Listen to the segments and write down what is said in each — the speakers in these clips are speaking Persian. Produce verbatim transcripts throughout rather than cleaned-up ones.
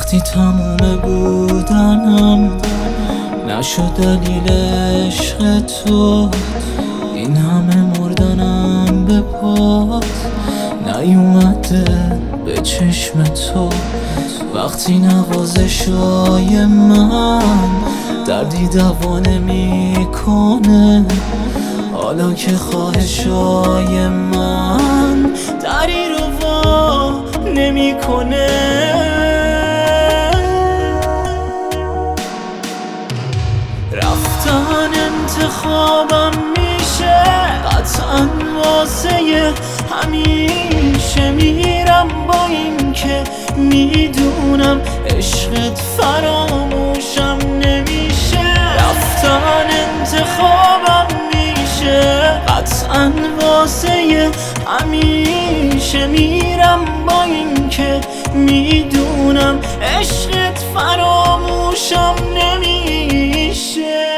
وقتی تموم بودنم نشد دلیل عشق تو، این همه مردنم به پات نیومده به چشم تو. وقتی نوازشای من دردی دوا نمیکنه، حالا که خواهشای من دری رو وا نمیکنه. رفتن انتخابم میشه قطعا واسه همیشه، میرم با این که میدونم عشقت فراموشم نمیشه. رفتن انتخابم میشه قطعا واسه همیشه، میرم با این که میدونم عشقت فراموشم نمیشه.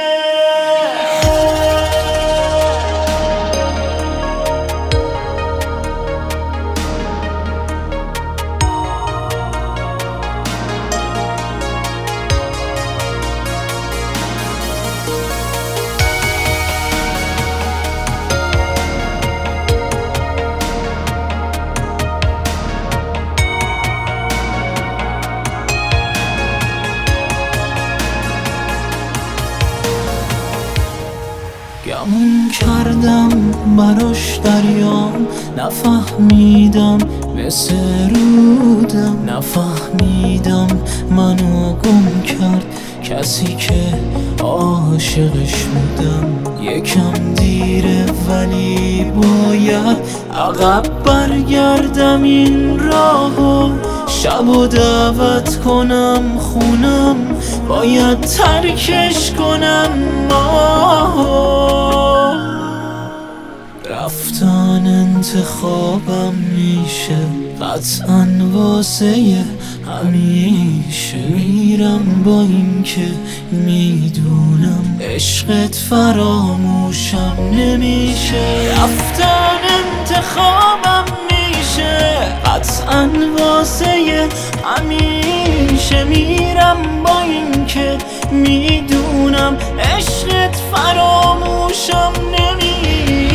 گمون کردم براش دریام، نفهمیدم مثل رودم، نفهمیدم منو گم کرد کسی که عاشقش بودم. یکم دیره ولی باید عقب برگردم این راهو، شب و دعوت کنم خونم، باید ترکش کنم ماهو. رفتن انتخابم میشه قطعا واسه همیشه، میرم با این که میدونم عشقت فراموشم نمیشه. رفتن انتخابم میشه قطعا واسه همیشه، میرم با این که میدونم عشقت فراموشم نمیشه.